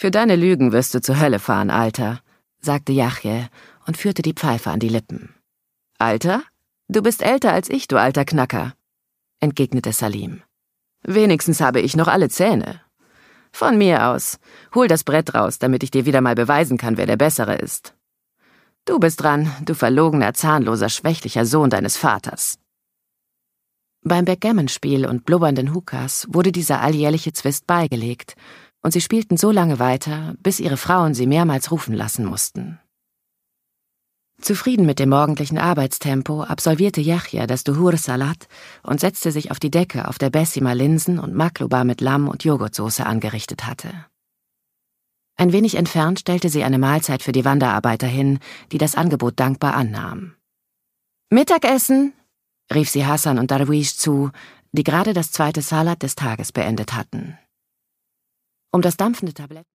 »Für deine Lügen wirst du zur Hölle fahren, Alter«, sagte Yahya und führte die Pfeife an die Lippen. »Alter? Du bist älter als ich, du alter Knacker«, entgegnete Salim. »Wenigstens habe ich noch alle Zähne. Von mir aus. Hol das Brett raus, damit ich dir wieder mal beweisen kann, wer der Bessere ist. Du bist dran, du verlogener, zahnloser, schwächlicher Sohn deines Vaters.« Beim Backgammon-Spiel und blubbernden Hookahs wurde dieser alljährliche Zwist beigelegt, und sie spielten so lange weiter, bis ihre Frauen sie mehrmals rufen lassen mussten. Zufrieden mit dem morgendlichen Arbeitstempo absolvierte Yahya das Duhur Salat und setzte sich auf die Decke, auf der Bessima Linsen und Makluba mit Lamm und Joghurtsoße angerichtet hatte. Ein wenig entfernt stellte sie eine Mahlzeit für die Wanderarbeiter hin, die das Angebot dankbar annahmen. »Mittagessen«, rief sie Hassan und Darwish zu, die gerade das zweite Salat des Tages beendet hatten. Um das dampfende Tablett